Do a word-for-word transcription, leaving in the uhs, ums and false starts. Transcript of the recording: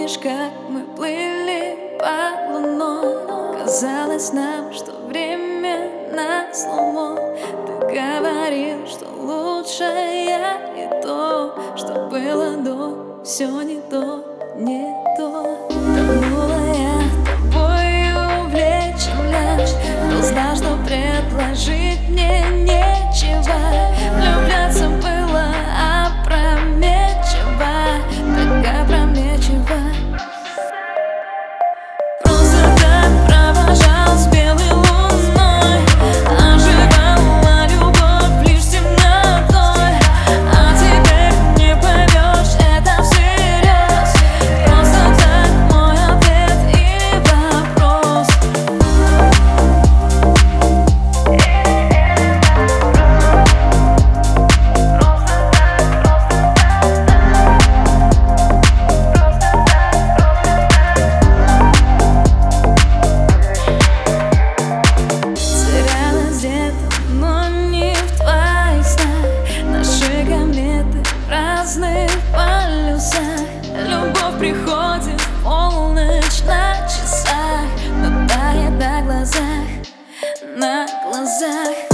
Помнишь, как мы плыли по луной? Казалось нам, что время на сломо. Ты говорил, что лучшее и то, что было до, все не то, не то. Тонула я тобой увлечена, кто знал, что предложить мне нечего. Влюбляться было опрометчиво, так опрометчиво. Просто так провожал с белой луной, ожидала любовь лишь темнотой. А теперь не поймешь это всерьез. Просто так мой ответ и вопрос. Разных полюсах любовь приходит в полночь на часах, но тает на глазах, на глазах.